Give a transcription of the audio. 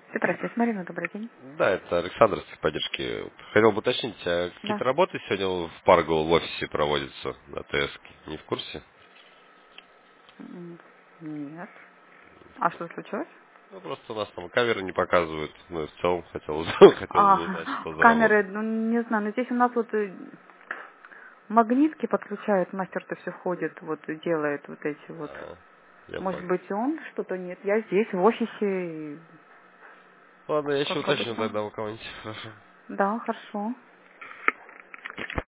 Здравствуйте, Марина, добрый день. Да, это Александр с поддержки. Хотел бы уточнить, а Да. какие-то работы сегодня в Парго в офисе проводятся на ТС? Не в курсе? М, Нет. А что случилось? Ну, просто у нас там камеры не показывают. Ну, и в целом хотелось бы узнать, что за работа. Камеры, ну не знаю, но здесь у нас вот магнитки подключают, мастер-то все ходит, вот и делает вот эти вот. А, я Может понял. быть, он что-то нет. Я здесь, в офисе, и Ладно, я еще как уточню обычно. тогда у кого-нибудь. Хорошо. Да, хорошо.